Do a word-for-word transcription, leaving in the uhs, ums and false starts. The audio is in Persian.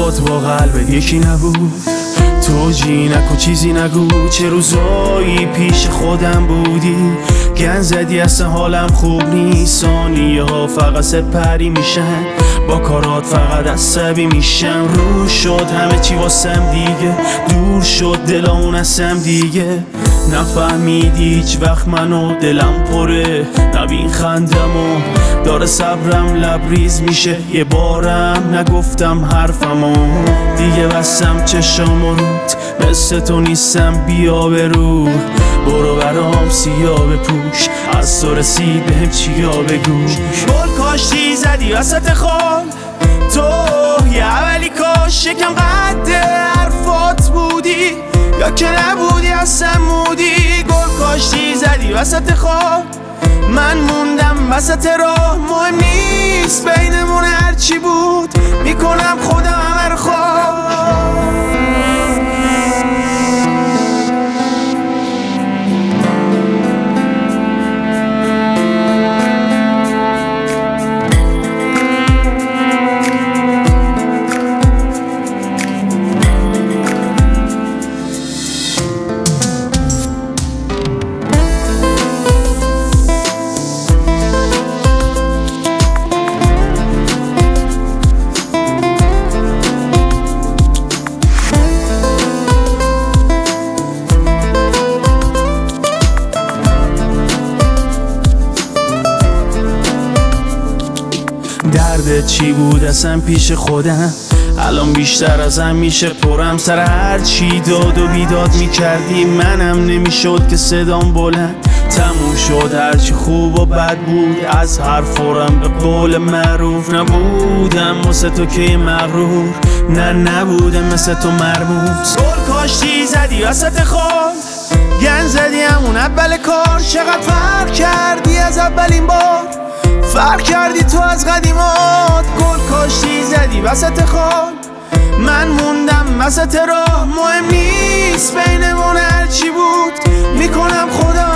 حرفات با قلبت یکی نبود. توجی نکن چیزی نگو، چه روزایی پیش خودم بودی. گن زدی اصلا حالم خوب نیست، ثانیه ها فقط سپری میشن، با کارات فقط عصبی میشم. رو شد همه چی واسم دیگه، دور شد دلامون ازم دیگه. نفهمیدی هیچ وقت منو، دلم پره نبین خندمو، داره صبرم لبریز میشه. یه بارم نگفتم حرفمو، دیگه بستم چشامو روت، مثل تو نیستم بیا برو. برو برام سیاه بپوش، از تو رسید بهم چیا بگو. گل کاشتی زدی وسط خال، تو یه اولی کاش شکم قد حرفات بودی، یا که نبودی اصلا مودی. گل کاشتی زدی وسط خال، من موندم وسط راه. مهم نیست بینمون هرچی بود، میکنم خودم همه رو خواه. دردت چی بود اصلا پیش خودم، الان بیشتر ازم میشه پرم. سر هر چی داد و بیداد میکردی، منم نمیشد که صدام بلند. تموم شد هرچی خوب و بد بود، از هر فورم به قول معروف. نبودم واسه تو که مغرور، نه نبودم مثل تو مرموز. گل کاشتی زدی وسط خال، گن زدی همون اول کار. چقدر فرق کردی از اولین بار، فرق کردی تو از قدیمات. گل کاشتی زدی وسط خال، من موندم وسط راه. مهم نیست بینمون هرچی بود، میکنم خودم